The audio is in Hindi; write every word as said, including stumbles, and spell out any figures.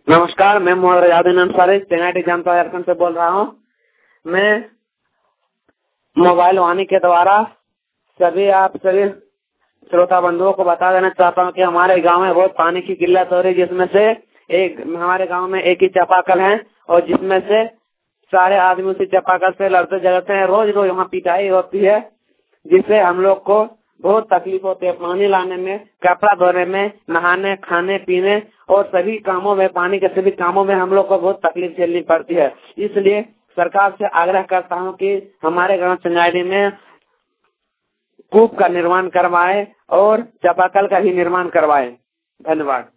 नमस्कार, मैं मोहम्मद रजाउद्दीन अंसारी चेन्नई जनता झारखंड से बोल रहा हूँ। मैं मोबाइल वाणी के द्वारा सभी आप सभी श्रोता बंधुओं को बता देना चाहता हूँ कि हमारे गांव में बहुत पानी की किल्लत हो रही है, जिसमें से एक हमारे गांव में एक ही चापाकल है और जिसमें से सारे आदमी उसी चापाकल से लड़ते झगड़ते हैं। रोज रोज वहाँ पिटाई होती है, जिससे हम लोग को बहुत तकलीफ होती है पानी लाने में, कपड़ा धोने में, नहाने, खाने पीने और सभी कामों में, पानी के सभी कामों में हम लोग को बहुत तकलीफ झेलनी पड़ती है। इसलिए सरकार से आग्रह करता हूँ कि हमारे गांव चंगाड़ी में कूप का निर्माण करवाए और चापाकल का भी निर्माण करवाए। धन्यवाद।